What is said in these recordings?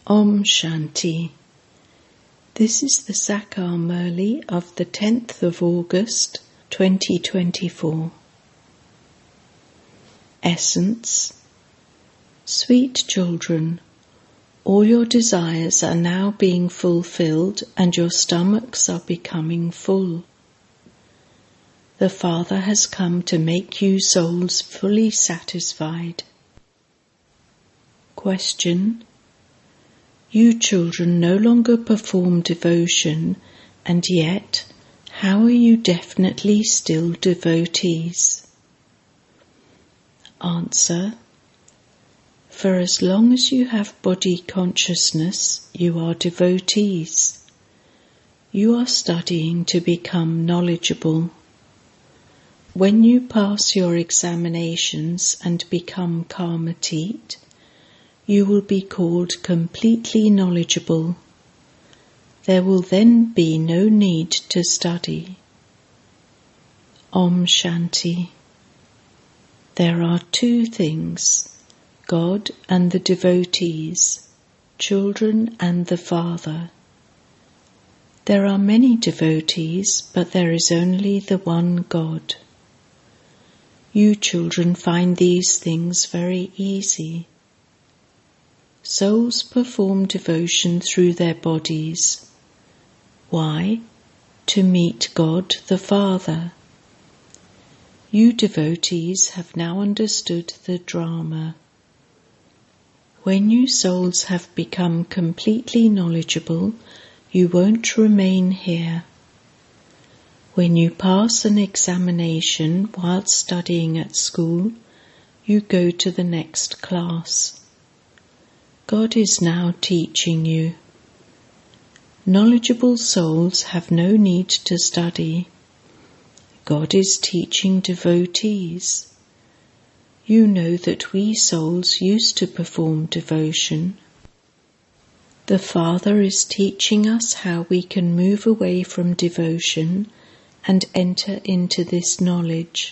Om Shanti. This is the Sakar Murli of the 10th of August 2024. Essence. Sweet children, all your desires are now being fulfilled and your stomachs are becoming full. The Father has come to make you souls fully satisfied. Question. You children no longer perform devotion, and yet, how are you definitely still devotees? Answer. For as long as you have body consciousness, you are devotees. You are studying to become knowledgeable. When you pass your examinations and become karmatit, you will be called completely knowledgeable. There will then be no need to study. Om Shanti. There are two things, God and the devotees, children and the Father. There are many devotees, but there is only the one God. You children find these things very easy. Souls perform devotion through their bodies. Why? To meet God the Father. You devotees have now understood the drama. When you souls have become completely knowledgeable, you won't remain here. When you pass an examination while studying at school, you go to the next class. God is now teaching you. Knowledgeable souls have no need to study. God is teaching devotees. You know that we souls used to perform devotion. The Father is teaching us how we can move away from devotion and enter into this knowledge.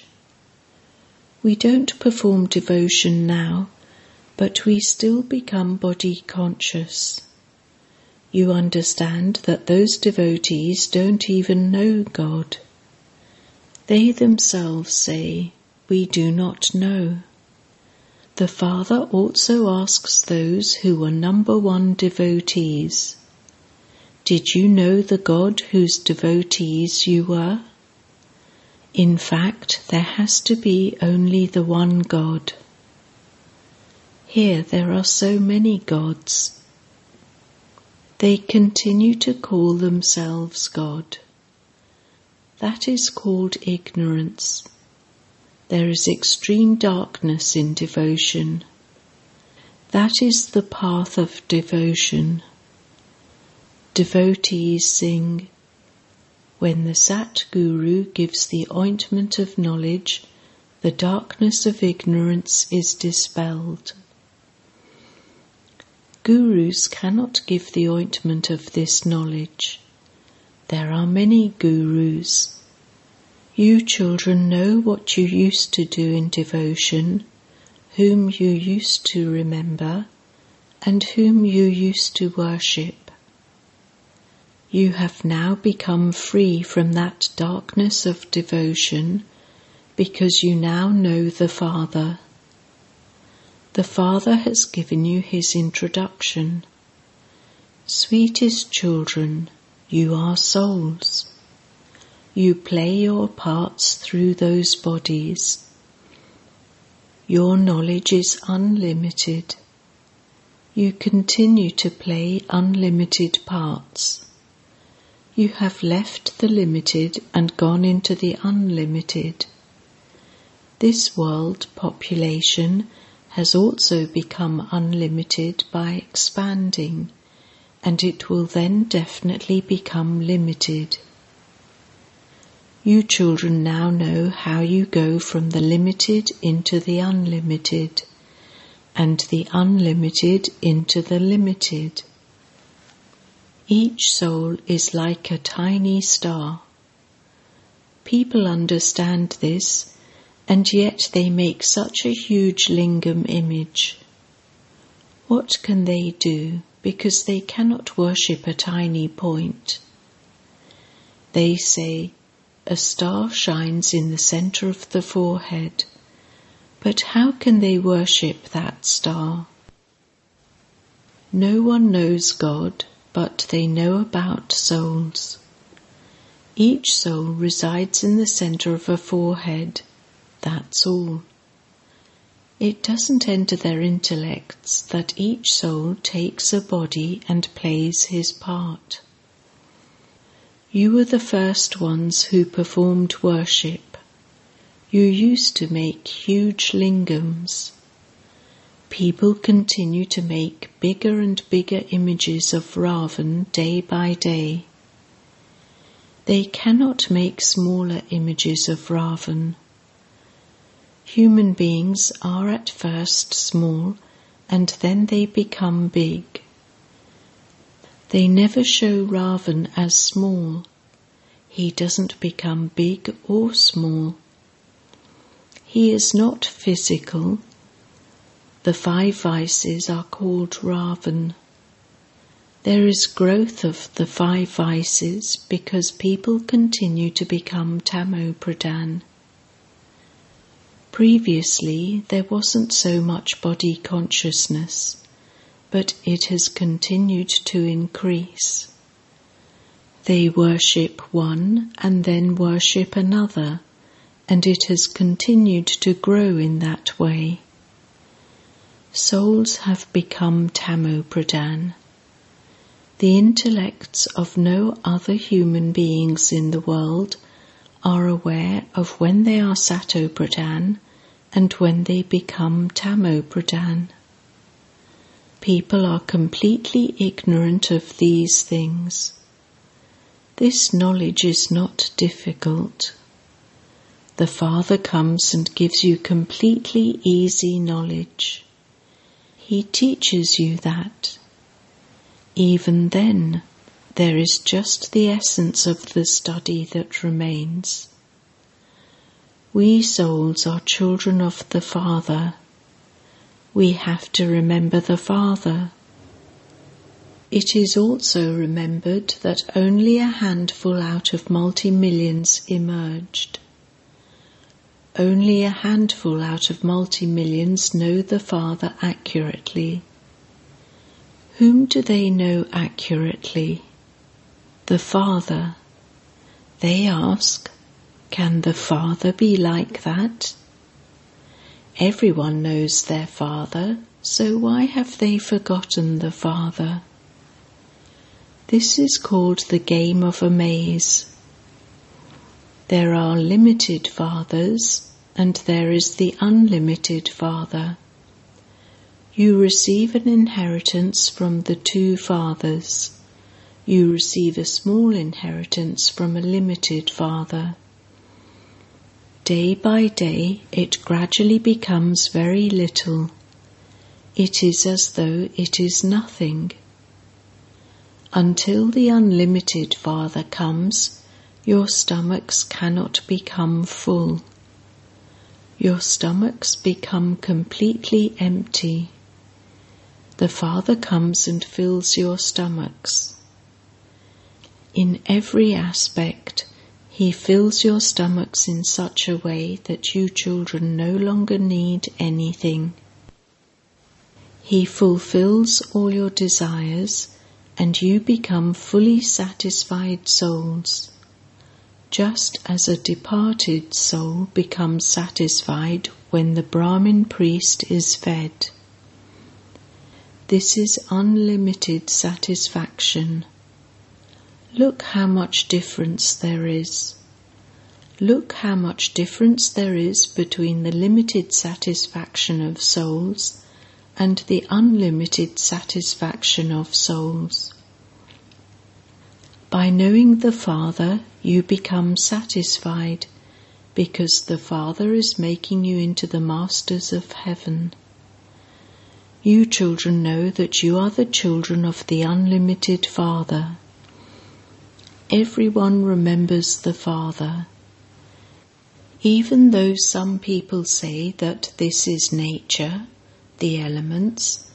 We don't perform devotion now, but we still become body conscious. You understand that those devotees don't even know God. They themselves say, "We do not know." The Father also asks those who were number one devotees, "Did you know the God whose devotees you were?" In fact, there has to be only the one God. Here there are so many gods. They continue to call themselves God. That is called ignorance. There is extreme darkness in devotion. That is the path of devotion. Devotees sing, "When the Sat Guru gives the ointment of knowledge, the darkness of ignorance is dispelled." Gurus cannot give the ointment of this knowledge. There are many gurus. You children know what you used to do in devotion, whom you used to remember, and whom you used to worship. You have now become free from that darkness of devotion because you now know the Father. The Father has given you his introduction. Sweetest children, you are souls. You play your parts through those bodies. Your knowledge is unlimited. You continue to play unlimited parts. You have left the limited and gone into the unlimited. This world population has also become unlimited by expanding, and it will then definitely become limited. You children now know how you go from the limited into the unlimited, and the unlimited into the limited. Each soul is like a tiny star. People understand this, and yet they make such a huge lingam image. What can they do? because they cannot worship a tiny point. They say, a star shines in the center of the forehead, but how can they worship that star? No one knows God, but they know about souls. Each soul resides in the center of a forehead, that's all. It doesn't enter their intellects that each soul takes a body and plays his part. You were the first ones who performed worship. You used to make huge lingams. People continue to make bigger and bigger images of Ravan day by day. They cannot make smaller images of Ravan. Human beings are at first small and then they become big. They never show Ravan as small. He doesn't become big or small. He is not physical. The 5 vices are called Ravan. There is growth of the 5 vices because people continue to become Tamo-Pradhan. Previously, there wasn't so much body consciousness, but it has continued to increase. They worship one and then worship another, and it has continued to grow in that way. Souls have become Tamo-Pradhan. The intellects of no other human beings in the world are aware of when they are Sato-Pradhan and when they become Tamo-Pradhan. People are completely ignorant of these things. This knowledge is not difficult. The Father comes and gives you completely easy knowledge. He teaches you that. Even then, there is just the essence of the study that remains. We souls are children of the Father. We have to remember the Father. It is also remembered that only a handful out of multi-millions emerged. Only a handful out of multi-millions know the Father accurately. Whom do they know accurately? The Father. They ask, can the Father be like that? Everyone knows their Father, so why have they forgotten the Father? This is called the game of a maze. There are limited fathers, and there is the unlimited Father. You receive an inheritance from the 2 fathers. You receive a small inheritance from a limited Father. Day by day, it gradually becomes very little. It is as though it is nothing. Until the unlimited Father comes, your stomachs cannot become full. Your stomachs become completely empty. The Father comes and fills your stomachs. In every aspect, He fills your stomachs in such a way that you children no longer need anything. He fulfills all your desires and you become fully satisfied souls, just as a departed soul becomes satisfied when the Brahmin priest is fed. This is unlimited satisfaction. Look how much difference there is. Look how much difference there is between the limited satisfaction of souls and the unlimited satisfaction of souls. By knowing the Father, you become satisfied, because the Father is making you into the masters of heaven. You children know that you are the children of the unlimited Father. Everyone remembers the Father. Even though some people say that this is nature, the elements,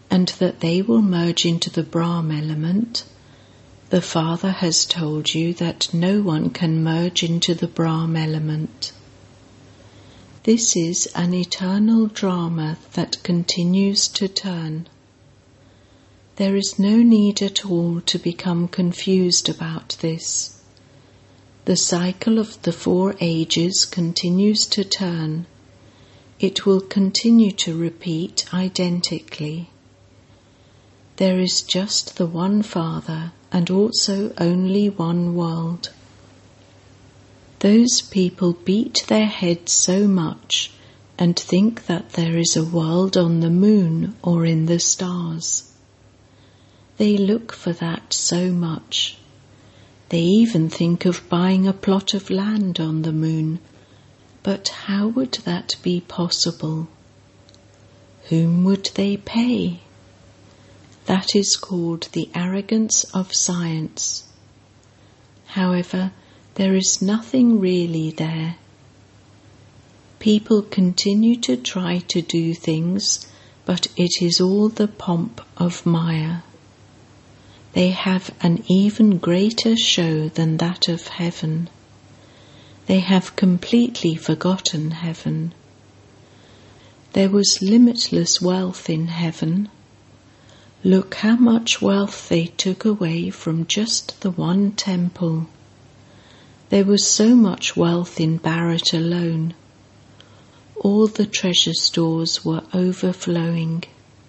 and that they will merge into the Brahm element, the Father has told you that no one can merge into the Brahm element. This is an eternal drama that continues to turn. There is no need at all to become confused about this. The cycle of the 4 ages continues to turn. It will continue to repeat identically. There is just the one Father and also only one world. Those people beat their heads so much and think that there is a world on the moon or in the stars. They look for that so much. They even think of buying a plot of land on the moon, but how would that be possible? Whom would they pay? That is called the arrogance of science. However, there is nothing really there. People continue to try to do things, but it is all the pomp of Maya. They have an even greater show than that of heaven. They have completely forgotten heaven. There was limitless wealth in heaven. Look how much wealth they took away from just the one temple. There was so much wealth in Bharat alone. All the treasure stores were overflowing.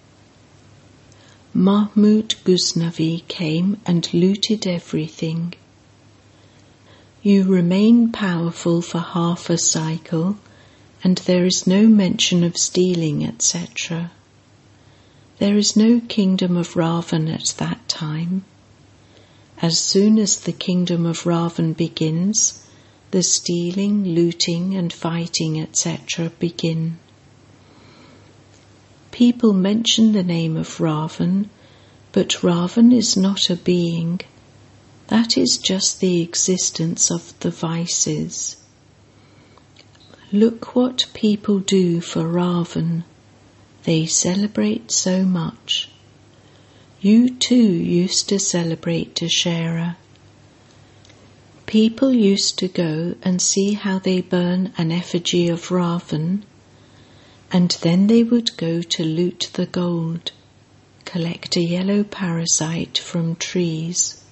Mahmud Ghaznavi came and looted everything. You remain powerful for half a cycle, and there is no mention of stealing, etc. There is no kingdom of Ravan at that time. As soon as the kingdom of Ravan begins, the stealing, looting and fighting, etc. begin. People mention the name of Ravan, but Ravan is not a being. That is just the existence of the vices. Look what people do for Ravan. They celebrate so much. You too used to celebrate Dussehra. People used to go and see how they burn an effigy of Ravan, and then they would go to loot the gold, collect a yellow parasite from trees.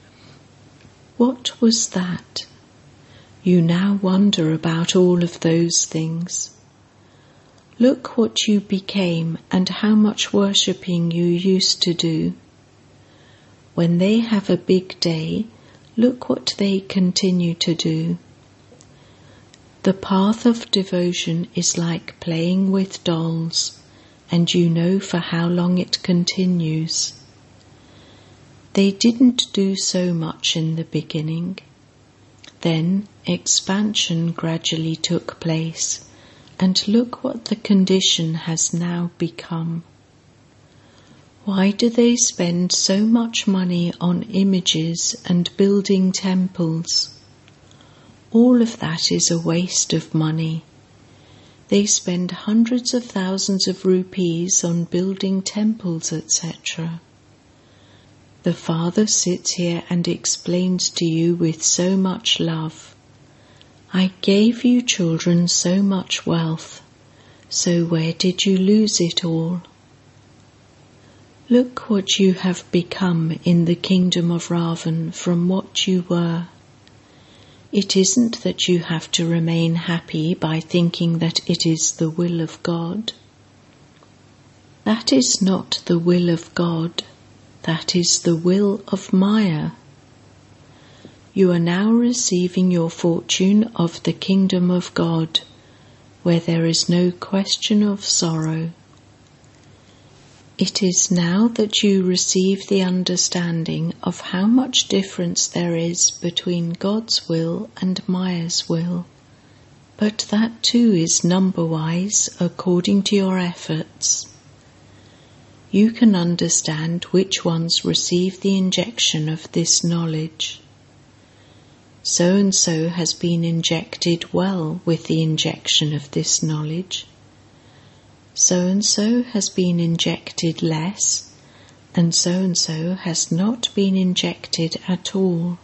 What was that? You now wonder about all of those things. Look what you became and how much worshipping you used to do. When they have a big day, look what they continue to do. The path of devotion is like playing with dolls, and you know for how long it continues. They didn't do so much in the beginning. Then expansion gradually took place, and look what the condition has now become. Why do they spend so much money on images and building temples? All of that is a waste of money. They spend hundreds of thousands of rupees on building temples, etc. The Father sits here and explains to you with so much love. I gave you children so much wealth, so where did you lose it all? Look what you have become in the kingdom of Ravan from what you were. It isn't that you have to remain happy by thinking that it is the will of God. That is not the will of God, that is the will of Maya. You are now receiving your fortune of the kingdom of God, where there is no question of sorrow. It is now that you receive the understanding of how much difference there is between God's will and Maya's will, but that too is number-wise according to your efforts. You can understand which ones receive the injection of this knowledge. So-and-so has been injected well with the injection of this knowledge. So-and-so has been injected less, and so-and-so has not been injected at all.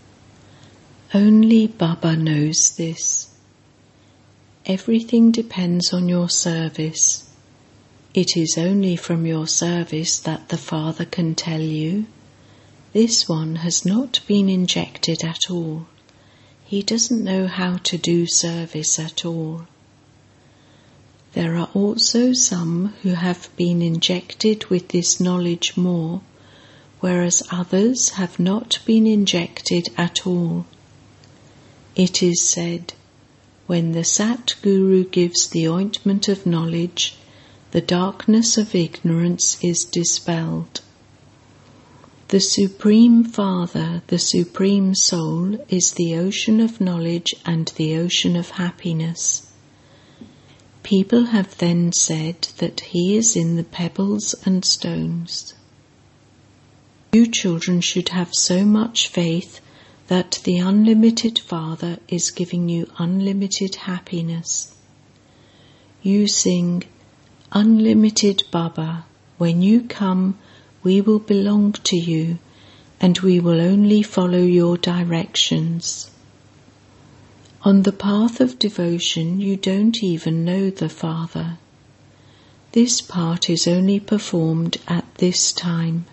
Only Baba knows this. Everything depends on your service. It is only from your service that the Father can tell you, this one has not been injected at all. He doesn't know how to do service at all. There are also some who have been injected with this knowledge more, whereas others have not been injected at all. It is said, when the Sat Guru gives the ointment of knowledge, the darkness of ignorance is dispelled. The Supreme Father, the Supreme Soul, is the ocean of knowledge and the ocean of happiness. People have then said that he is in the pebbles and stones. You children should have so much faith that the unlimited Father is giving you unlimited happiness. You sing, Unlimited Baba, when you come, we will belong to you, and we will only follow your directions. On the path of devotion, you don't even know the Father. This part is only performed at this time.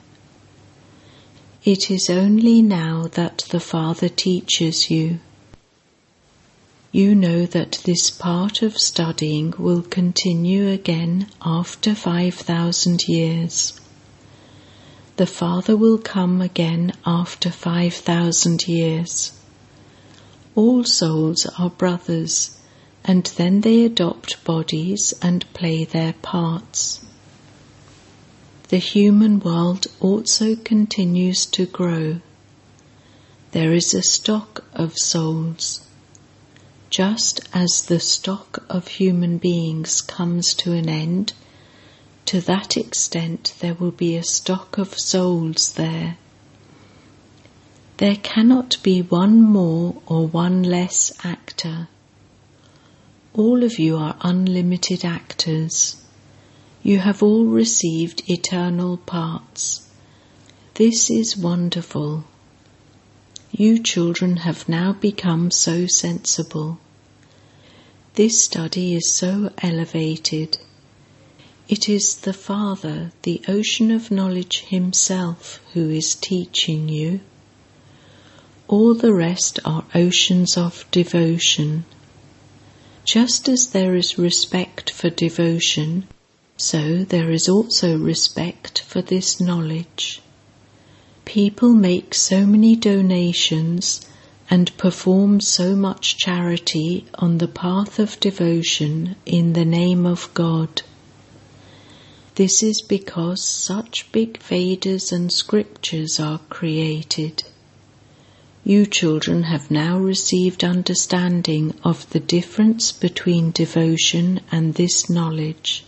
It is only now that the Father teaches you. You know that this part of studying will continue again after 5,000 years. The Father will come again after 5,000 years. All souls are brothers, and then they adopt bodies and play their parts. The human world also continues to grow. There is a stock of souls. Just as the stock of human beings comes to an end, to that extent there will be a stock of souls there. There cannot be one more or one less actor. All of you are unlimited actors. You have all received eternal parts. This is wonderful. You children have now become so sensible. This study is so elevated. It is the Father, the ocean of knowledge himself, who is teaching you. All the rest are oceans of devotion. Just as there is respect for devotion, so there is also respect for this knowledge. People make so many donations and perform so much charity on the path of devotion in the name of God. This is because such big Vedas and scriptures are created. You children have now received understanding of the difference between devotion and this knowledge.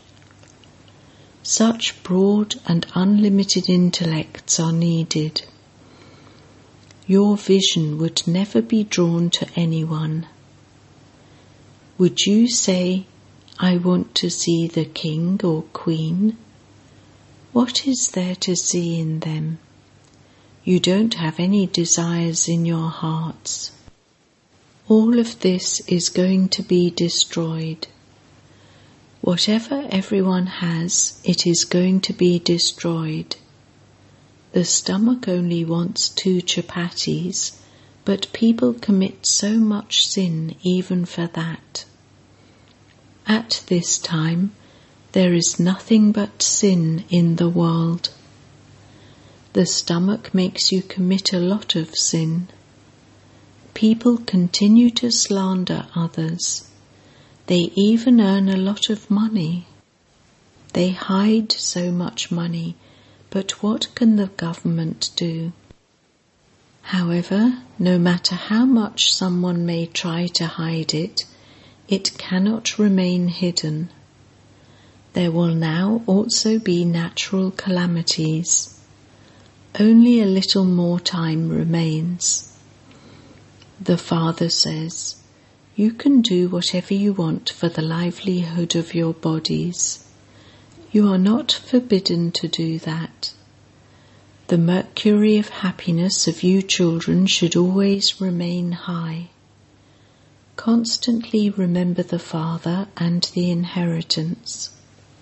Such broad and unlimited intellects are needed. Your vision would never be drawn to anyone. Would you say, I want to see the king or queen? What is there to see in them? You don't have any desires in your hearts. All of this is going to be destroyed. Whatever everyone has, it is going to be destroyed. The stomach only wants 2 chapatis, but people commit so much sin even for that. At this time, there is nothing but sin in the world. The stomach makes you commit a lot of sin. People continue to slander others. They even earn a lot of money. They hide so much money, but what can the government do? However, no matter how much someone may try to hide it, it cannot remain hidden. There will now also be natural calamities. Only a little more time remains. The Father says, you can do whatever you want for the livelihood of your bodies. You are not forbidden to do that. The mercury of happiness of you children should always remain high. Constantly remember the Father and the inheritance.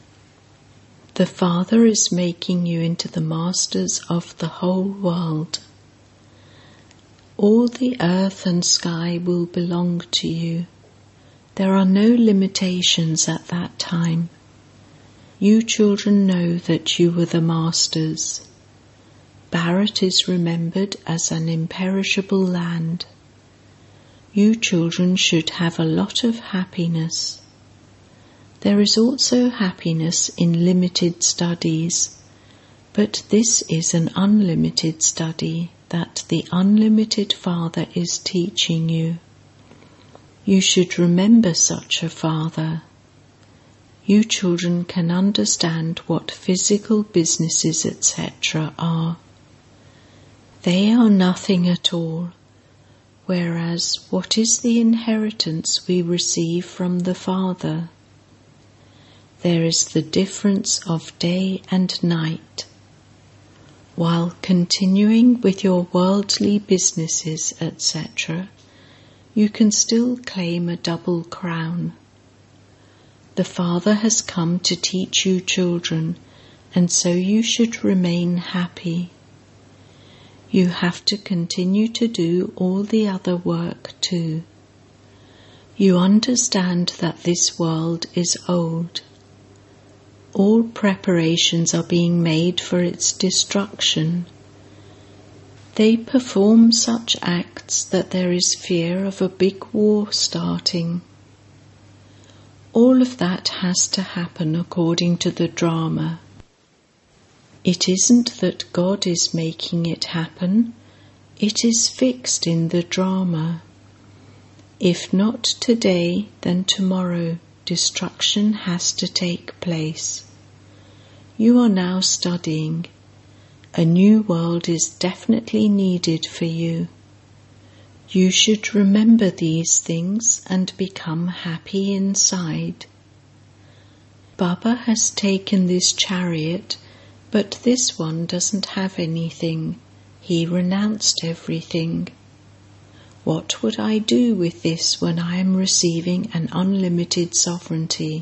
The Father is making you into the masters of the whole world. All the earth and sky will belong to you. There are no limitations at that time. You children know that you were the masters. Bharat is remembered as an imperishable land. You children should have a lot of happiness. There is also happiness in limited studies, but this is an unlimited study that the unlimited Father is teaching you. You should remember such a Father. You children can understand what physical businesses, etc. are. They are nothing at all, whereas what is the inheritance we receive from the Father? There is the difference of day and night. While continuing with your worldly businesses, etc., you can still claim a double crown. The Father has come to teach you children, and so you should remain happy. You have to continue to do all the other work too. You understand that this world is old. All preparations are being made for its destruction. They perform such acts that there is fear of a big war starting. All of that has to happen according to the drama. It isn't that God is making it happen, it is fixed in the drama. If not today, then tomorrow destruction has to take place. You are now studying. A new world is definitely needed for you. You should remember these things and become happy inside. Baba has taken this chariot, but this one doesn't have anything. He renounced everything. What would I do with this when I am receiving an unlimited sovereignty?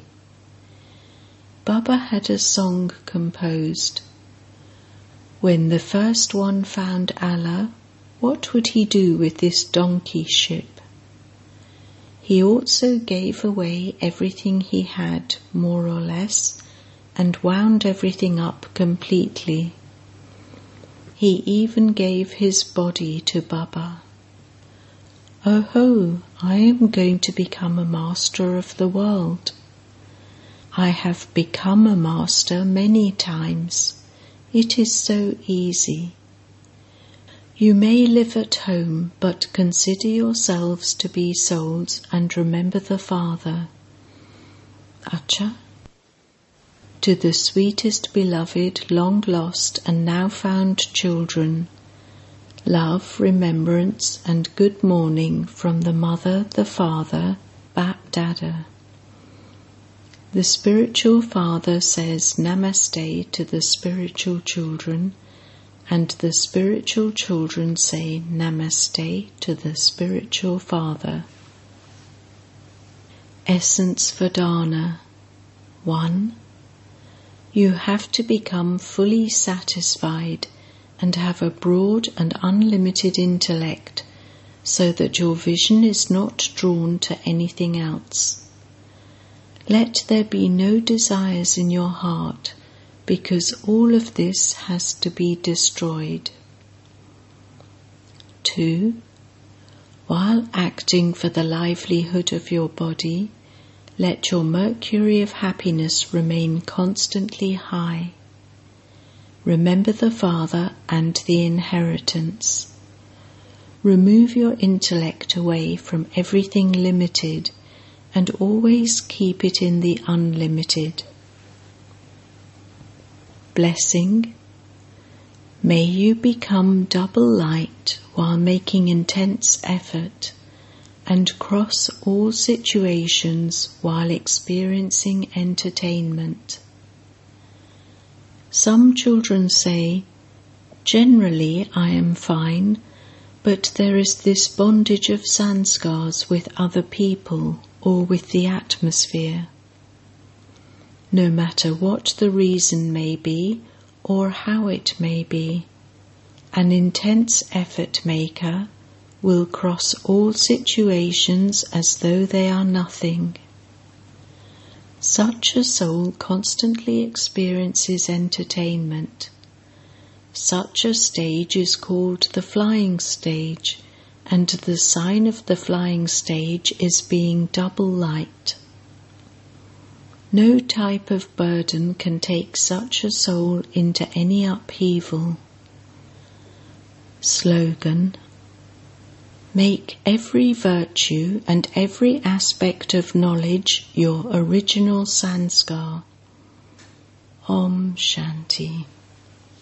Baba had a song composed. When the first one found Allah, what would he do with this donkey ship? He also gave away everything he had, more or less, and wound everything up completely. He even gave his body to Baba. Oh ho, I am going to become a master of the world. I have become a master many times. It is so easy. You may live at home, but consider yourselves to be souls and remember the Father. Acha. To the sweetest beloved, long lost and now found children, love, remembrance and good morning from the Mother, the Father, Bap Dada. The spiritual Father says Namaste to the spiritual children, and the spiritual children say Namaste to the spiritual Father. Essence Vedana 1. You have to become fully satisfied and have a broad and unlimited intellect so that your vision is not drawn to anything else. Let there be no desires in your heart, because all of this has to be destroyed. 2. While acting for the livelihood of your body, let your mercury of happiness remain constantly high. Remember the Father and the inheritance. Remove your intellect away from everything limited and always keep it in the unlimited. Blessing. May you become double light while making intense effort and cross all situations while experiencing entertainment. Some children say, "Generally I am fine, but there is this bondage of sanskars with other people or with the atmosphere." No matter what the reason may be or how it may be, an intense effort maker will cross all situations as though they are nothing. Such a soul constantly experiences entertainment. Such a stage is called the flying stage, and the sign of the flying stage is being double light. No type of burden can take such a soul into any upheaval. Slogan: make every virtue and every aspect of knowledge your original sanskar. Om Shanti.